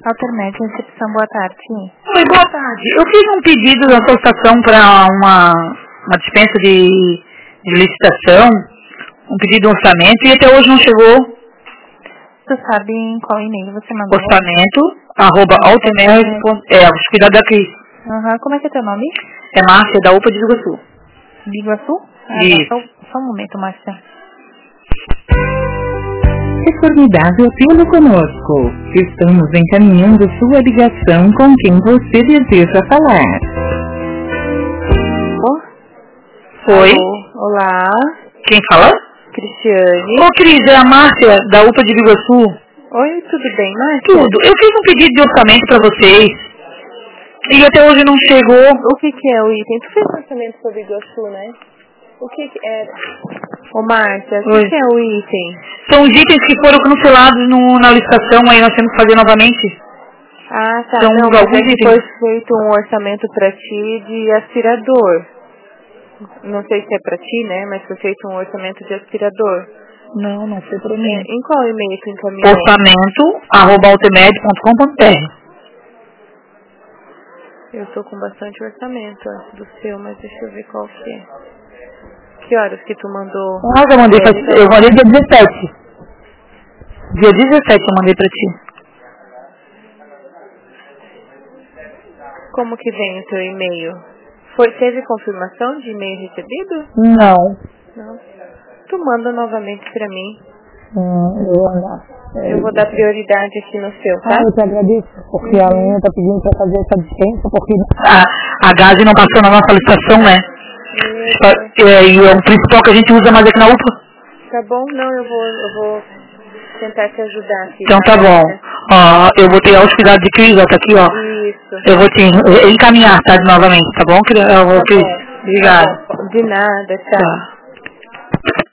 Altermed, recepção, boa tarde. Oi, boa tarde. Eu fiz um pedido da solicitação para uma dispensa de licitação, um pedido de orçamento, e até hoje não chegou. Você sabe em qual e-mail você mandou? Orçamento@altermed. Os cuidados da Cris. Como é que é teu nome? É Márcia, da UPA de Iguaçu. De Iguaçu? Isso. Tá, só um momento, Márcia. É formidável tê-lo conosco. Estamos encaminhando sua ligação com quem você deseja falar. Oi. Olá. Quem fala? Cristiane. Ô, Cris, é a Márcia, da UPA de Iguaçu. Oi, tudo bem, Márcia? Tudo. Eu fiz um pedido de orçamento para vocês e até hoje não chegou. O que é o item? Tu fez orçamento sobre Iguaçu, né? O que é? Ô, Márcia, o que é o item? São os itens que foram cancelados na licitação, aí nós temos que fazer novamente. Ah, tá. São não, alguns itens. Foi feito um orçamento para ti de aspirador. Não sei se é para ti, né? Mas foi feito um orçamento de aspirador. Não foi para mim. Em qual e-mail tu encaminhou? Orçamento@altermed.com.br. Eu tô com bastante orçamento antes do seu, mas deixa eu ver qual que é. Que horas que tu mandou? Eu mandei dia 17. Dia 17 eu mandei pra ti. Como que vem o teu e-mail? Teve confirmação de e-mail recebido? Não. Tu manda novamente pra mim. Eu vou mandar. Eu vou dar prioridade aqui no seu, tá? Eu te agradeço, porque a menina tá pedindo pra fazer essa dispensa, porque a Gazi não passou na nossa licitação, né? E é o principal que a gente usa mais aqui na UPA. Tá bom? Não, eu vou tentar te ajudar aqui. Então tá bom. Eu vou ter aos cuidados de Cris, tá aqui, ó. Isso. Eu vou te encaminhar, tá, novamente, tá bom? Tá bom. Obrigada. De nada, tchau. Tá.